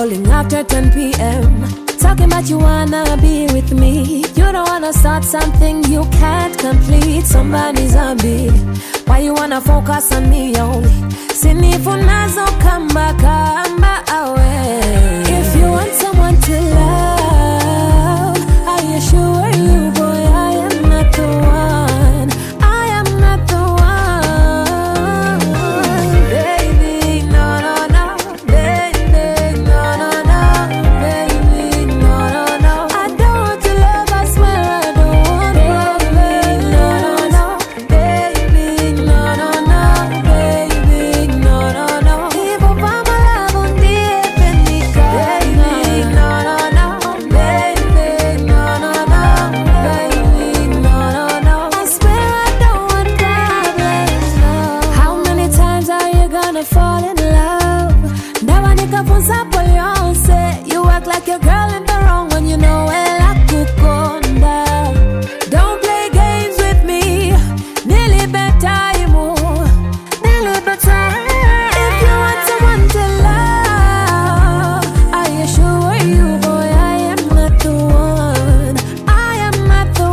calling after 10 p.m. Talking about you wanna be with me. You don't wanna start something you can't complete. Somebody's zombie. Why you wanna focus on me only? Sinifunazo kamba away. If you want someone to love, are you sure you boy I am not the one? I am not the one. Baby, no, no, no. Baby, no, no, no. Baby, no, no, no. I don't want to love, I swear I don't want to. Baby, no, no, no. Baby, no, no, no. Baby, no, no, no. Ipo pa malabo ndiye penika. Baby, no, no, no. Baby, no, no, no. Baby, no, no, no. I swear I don't want problems, no. How many times are you gonna fall in love? Never nikafunza polyonse. You act like your girl in the wrong when you know well I could go down. Don't play games with me. Nearly bedtime, nearly bedtime. If you want someone to love, are you sure you boy I am not the one? I am not the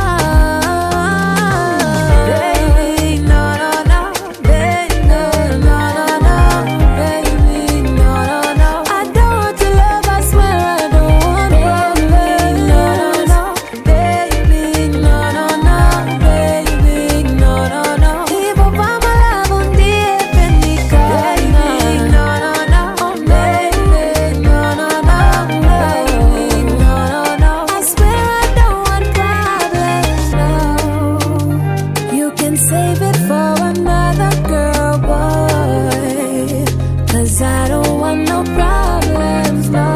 one. Baby, no, no, no. Baby, no, no, no. Baby, no, no, no. I don't want to love, I swear I don't want to. Baby, no, no, no. Baby, no, no, no. Baby, no, no, no. Ipo pa malabo ndiye penika. Baby, no, no, no. Baby, no, no, no. Baby, no, no, no. I swear I don't want problems, no. You can save it for another girl, boy. 'Cause I don't want no problems, no.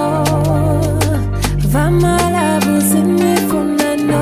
Vamalabu sinifuna, no.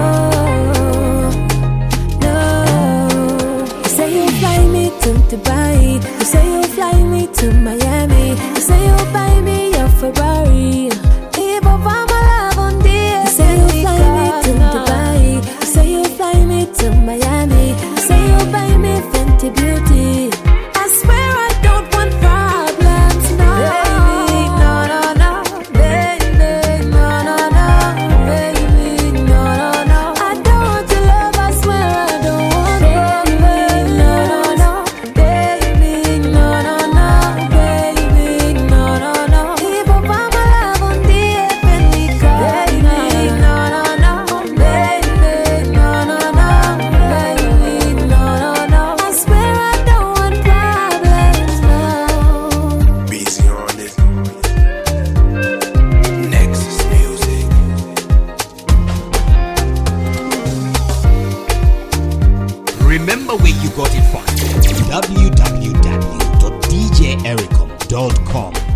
No. You say you'll fly me to Dubai. You say you'll fly me to Miami. You say you'll buy me a Ferrari. Ipo vamalabu ndiye. You say you'll fly me to Dubai. You say you'll fly me to Miami. You say you'll buy me Fenty Beauty. I swear I don't want problems, no. Baby, no, no, no. Baby, no, no, no. Baby, no, no, no. I don't want to love, I swear I don't want to. Baby, no, no, no. Baby, no, no, no. Baby, no, no, no. Ipo pa malabo ndiye penika. Baby, no, no, no. Baby, no, no, no. Baby, no, no, no. I swear I don't want problems, no. Busy on it. Nexus Music. Remember where you got it from. www.djericom.com